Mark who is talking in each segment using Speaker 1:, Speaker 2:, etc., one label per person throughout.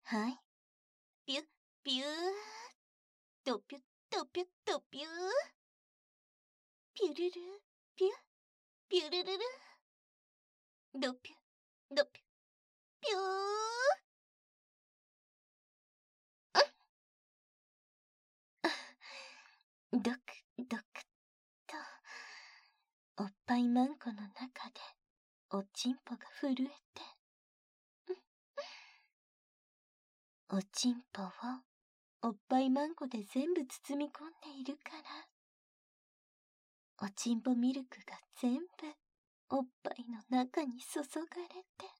Speaker 1: はい。ピュッ、ピュー。ドピュッ、ドピュッ、ドピュー。ピュルル、ピュッ、ピュルルル。ドピュッ、ドピュッ、ピュー。ドク、ドクと、おっぱいまんこの中で、おちんぽが震えて、おちんぽをおっぱいまんこで全部包み込んでいるから、おちんぽミルクが全部おっぱいの中に注がれて、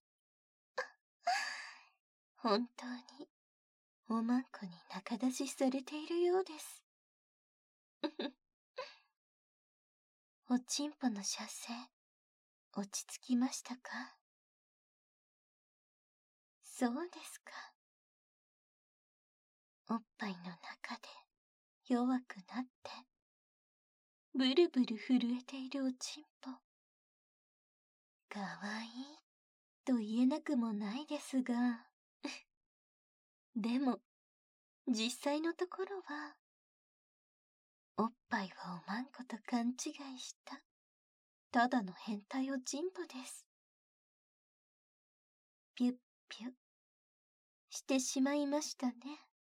Speaker 1: 本当におまんこに仲出しされているようです。おちんぽの射精、落ち着きましたか？そうですか。おっぱいの中で弱くなって、ブルブル震えているおちんぽ。かわいいと言えなくもないですが、でも、実際のところは、おっぱいはおまんこと勘違いした、ただの変態おちんぽです。ピュッピュッ、してしまいましたね。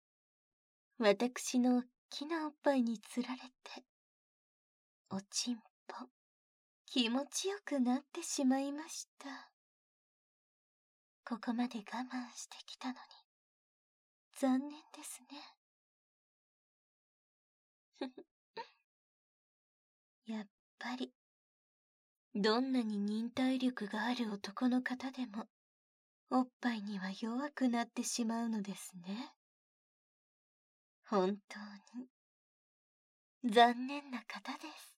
Speaker 1: 私のおっきなおっぱいにつられて、おちんぽ、気持ちよくなってしまいました。ここまで我慢してきたのに、残念ですね。やっぱり、どんなに忍耐力がある男の方でも、おっぱいには弱くなってしまうのですね。本当に、残念な方です。